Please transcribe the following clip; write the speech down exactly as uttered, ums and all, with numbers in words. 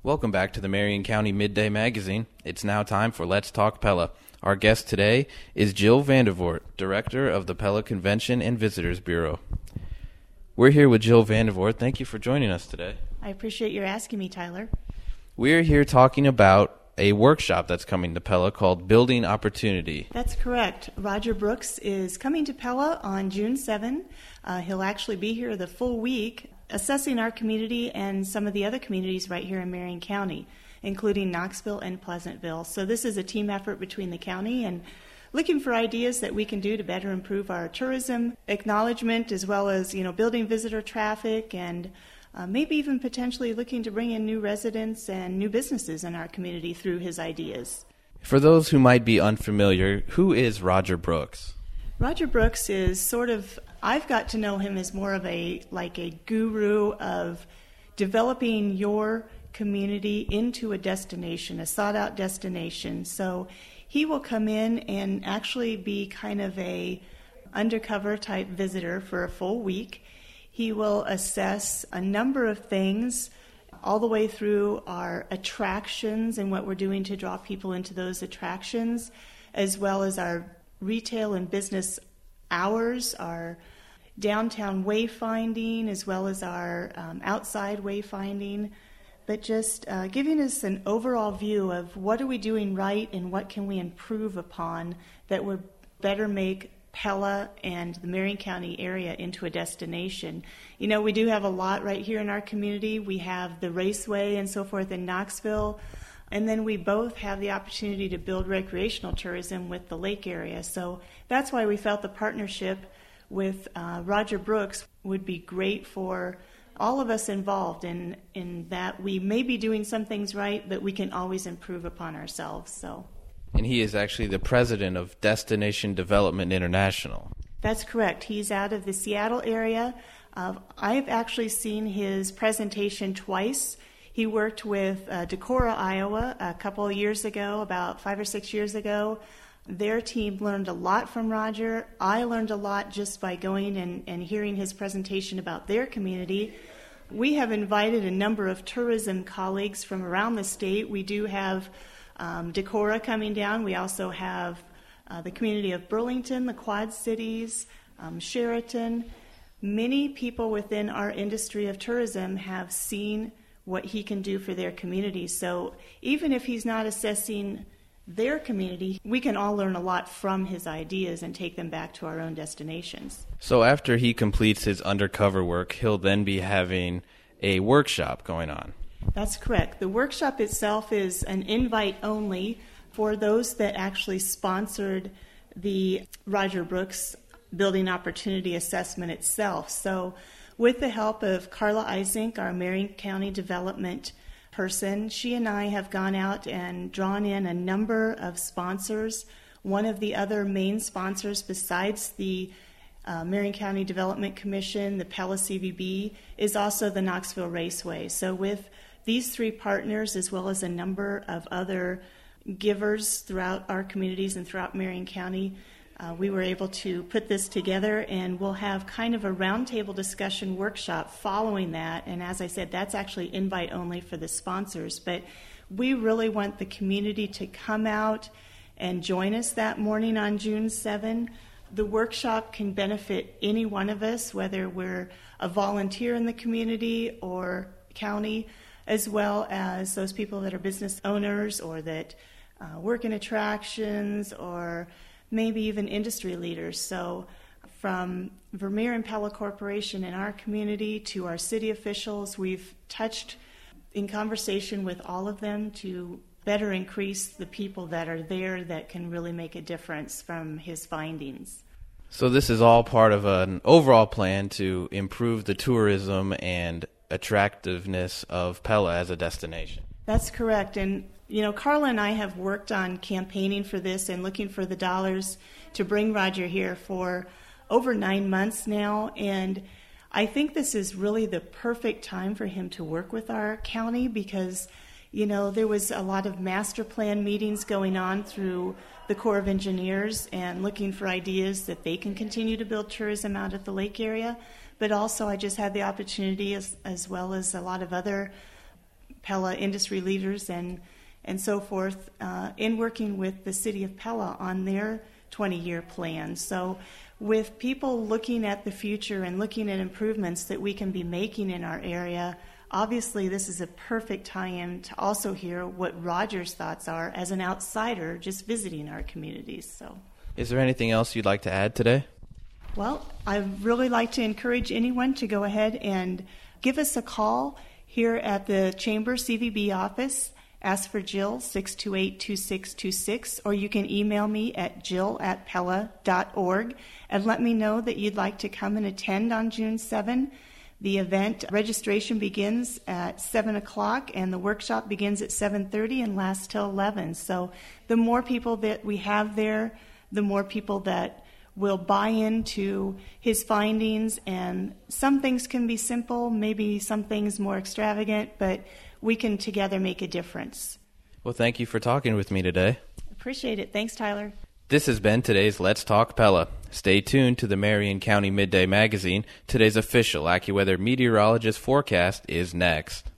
Welcome back to the Marion County Midday Magazine. It's now time for Let's Talk Pella. Our guest today is Jill Vandervoort, Director of the Pella Convention and Visitors Bureau. We're here with Jill Vandervoort. Thank you for joining us today. I appreciate your asking me, Tyler. We're here talking about a workshop that's coming to Pella called Building Opportunity. That's correct. Roger Brooks is coming to Pella on June seventh. Uh, he'll actually be here the full week, assessing our community and some of the other communities right here in Marion County, including Knoxville and Pleasantville. So this is a team effort between the county and looking for ideas that we can do to better improve our tourism acknowledgement, as well as, you know, building visitor traffic and uh, maybe even potentially looking to bring in new residents and new businesses in our community through his ideas. For those who might be unfamiliar, who is Roger Brooks? Roger Brooks is sort of, I've got to know him as more of a, like a guru of developing your community into a destination, a sought-out destination. So he will come in and actually be kind of a undercover type visitor for a full week. He will assess a number of things all the way through our attractions and what we're doing to draw people into those attractions, as well as our retail and business hours, our downtown wayfinding, as well as our um, outside wayfinding, but just uh, giving us an overall view of what are we doing right and what can we improve upon that would better make Pella and the Marion County area into a destination. You know, we do have a lot right here in our community. We have the Raceway and so forth in Knoxville. And then we both have the opportunity to build recreational tourism with the lake area. So that's why we felt the partnership with uh, Roger Brooks would be great for all of us involved in, in that we may be doing some things right, but we can always improve upon ourselves. So. And he is actually the president of Destination Development International. That's correct. He's out of the Seattle area. Uh, I've actually seen his presentation twice. He worked with uh, Decorah, Iowa, a couple of years ago, about five or six years ago. Their team learned a lot from Roger. I learned a lot just by going and, and hearing his presentation about their community. We have invited a number of tourism colleagues from around the state. We do have um, Decorah coming down. We also have uh, the community of Burlington, the Quad Cities, um, Sheraton. Many people within our industry of tourism have seen what he can do for their community. So even if he's not assessing their community, we can all learn a lot from his ideas and take them back to our own destinations. So after he completes his undercover work, he'll then be having a workshop going on. That's correct. The workshop itself is an invite only for those that actually sponsored the Roger Brooks Building Opportunity Assessment itself. So with the help of Carla Isink, our Marion County Development person, she and I have gone out and drawn in a number of sponsors. One of the other main sponsors besides the uh, Marion County Development Commission, the Pella C V B, is also the Knoxville Raceway. So with these three partners, as well as a number of other givers throughout our communities and throughout Marion County, Uh, we were able to put this together, and we'll have kind of a roundtable discussion workshop following that. And as I said, that's actually invite only for the sponsors. But we really want the community to come out and join us that morning on June seventh. The workshop can benefit any one of us, whether we're a volunteer in the community or county, as well as those people that are business owners or that uh, work in attractions or maybe even industry leaders. So from Vermeer and Pella Corporation in our community to our city officials, we've touched in conversation with all of them to better increase the people that are there that can really make a difference from his findings. So this is all part of an overall plan to improve the tourism and attractiveness of Pella as a destination. That's correct. And you know, Carla and I have worked on campaigning for this and looking for the dollars to bring Roger here for over nine months now. And I think this is really the perfect time for him to work with our county because, you know, there was a lot of master plan meetings going on through the Corps of Engineers and looking for ideas that they can continue to build tourism out at the lake area. But also I just had the opportunity, as, as well as a lot of other Pella industry leaders and, and so forth uh, in working with the city of Pella on their twenty-year plan. So with people looking at the future and looking at improvements that we can be making in our area, obviously this is a perfect tie-in to also hear what Roger's thoughts are as an outsider just visiting our communities. So, is there anything else you'd like to add today? Well, I'd really like to encourage anyone to go ahead and give us a call here at the Chamber C V B office. Ask for Jill, six two eight, two six two six, or you can email me at jill at pella dot org and let me know that you'd like to come and attend on June seventh. The event registration begins at seven o'clock and the workshop begins at seven thirty and lasts till eleven. So the more people that we have there, the more people that will buy into his findings, and some things can be simple, maybe some things more extravagant, but we can together make a difference. Well, thank you for talking with me today. Appreciate it. Thanks, Tyler. This has been today's Let's Talk Pella. Stay tuned to the Marion County Midday Magazine. Today's official AccuWeather meteorologist forecast is next.